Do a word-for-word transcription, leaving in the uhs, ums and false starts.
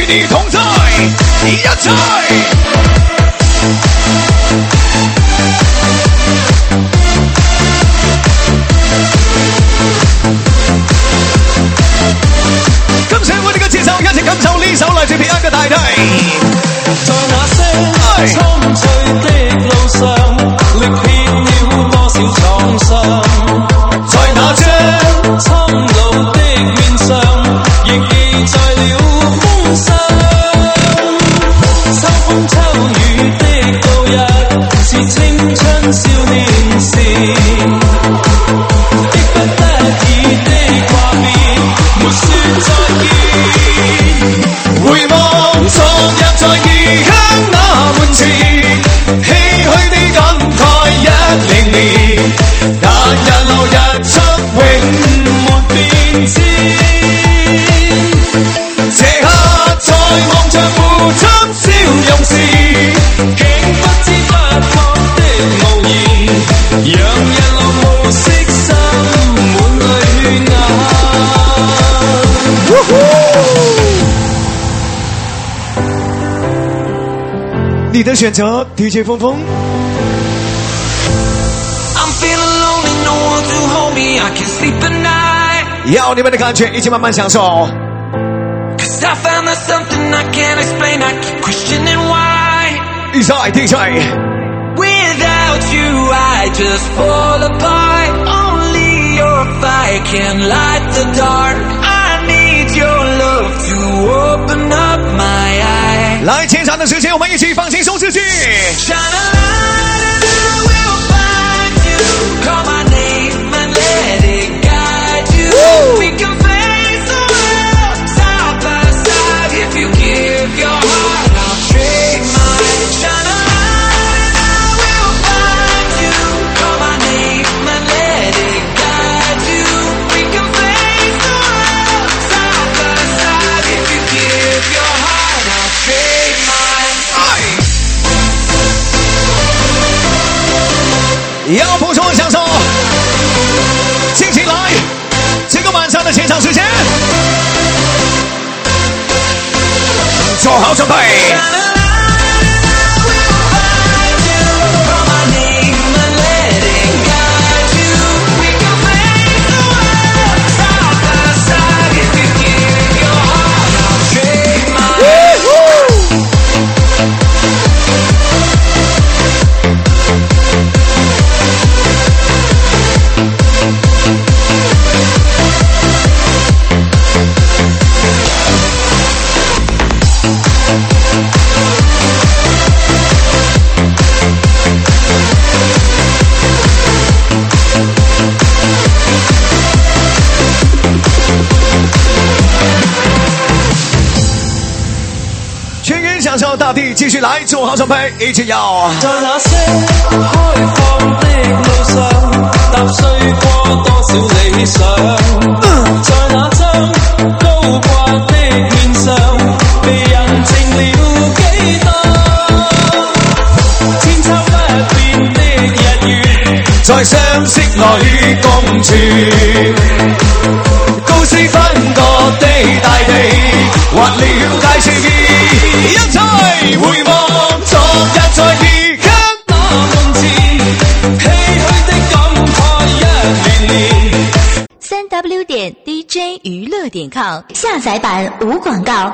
與你同在，一齊。感謝我哋嘅節奏，一齊感受呢首來自 Beyond 嘅大題。 在那些蒼翠的路上，歷遍了多少創傷。 在那張蒼老的面上，亦記載了風霜。秋風秋雨的度日，是青春少年時。迫不得已的掛別，沒說再見。 回望昨日在異鄉那門前，唏噓的感慨一連連，但日落日出永沒變遷。這刻再望着父親笑容時， 竟不知不覺的無言，讓日落暮色滲滿淚眼。 你的選擇 D J 峰峰。要你們的感覺，一起慢慢享受。一再 D J。Without you, I just fall apart. Only your fire can light the dark. I need your love to open up my eyes. 來，前場的時間，我們一起放輕鬆自己。Shine a light and I will find you. Call my name and let it guide you. Woo! We can face the world side by side. If you give your heart, I'll trade mine. Shine a light and I will find you. Call my name and let it guide you. We can face the world side by side. If you give your heart, I'll trade mine. 要捕捉享受，尽情來，這個晚上的現場時間，做好準備。享受大地，繼續來做好準備，一起搖。 在那些開放的路上，踏碎過多少理想。嗯、在那張高掛的面上，被人靜了幾多。千秋不變的日月， 在相識裏共存。高斯分割的大地，劃了界線，一齊回望昨日在異鄉那門前，唏噓的感慨一連連。 三 W 點 D J 娛樂點 com 下載版無廣告。